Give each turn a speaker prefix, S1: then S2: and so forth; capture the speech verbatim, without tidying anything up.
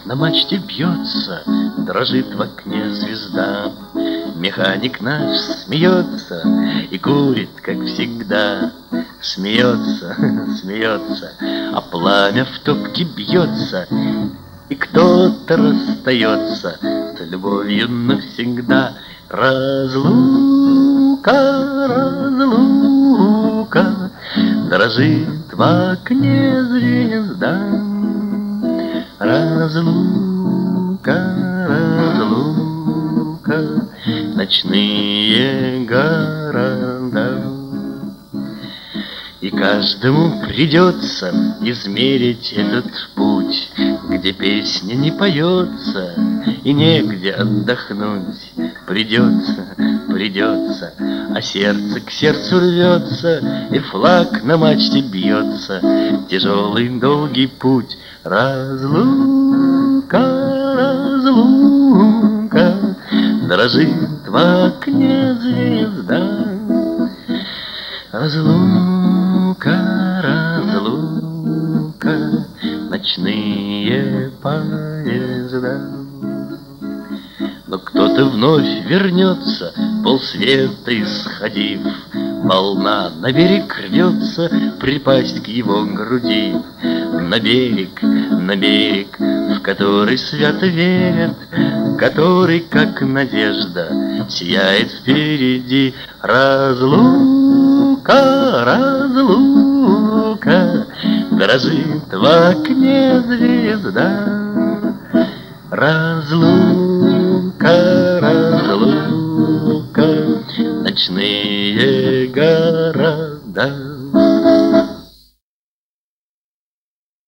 S1: на мачте бьется, дрожит в окне звезда. Механик наш смеется и курит, как всегда. Смеется, смеется, а пламя в топке бьется, и кто-то расстается с любовью навсегда. Разлука, разлука, дрожит в окне звезда. Разлука, разлука, ночные города. И каждому придется измерить этот путь, где песня не поется и негде отдохнуть. Придется, придется, а сердце к сердцу рвется, и флаг на мачте бьется. Тяжелый долгий путь. Разлука, разлука, дрожит в окне звезда. Разлука, разлука, ночные поезда. Но кто-то вновь вернется, полсвета исходив. Волна на берег рвется, припасть к его груди. На берег, на берег, в который свято верят, который, как надежда, сияет впереди. Разлука, разлука, дрожит в окне звезда. Разлука.